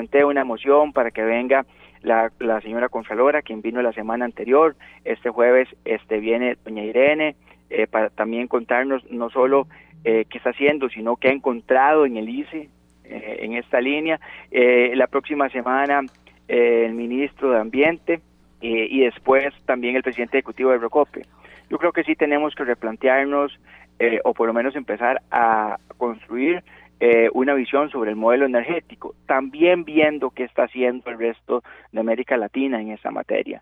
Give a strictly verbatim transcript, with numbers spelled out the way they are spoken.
presenté una moción para que venga la, la señora Contralora, quien vino la semana anterior. Este jueves este viene doña Irene, eh, para también contarnos no solo eh, qué está haciendo, sino qué ha encontrado en el I C E, eh, en esta línea. Eh, la próxima semana eh, el ministro de Ambiente, eh, y después también el presidente ejecutivo de Recope. Yo creo que sí tenemos que replantearnos, eh, o por lo menos empezar a construir eh, una visión sobre el modelo energético, también viendo qué está haciendo el resto de América Latina en esa materia.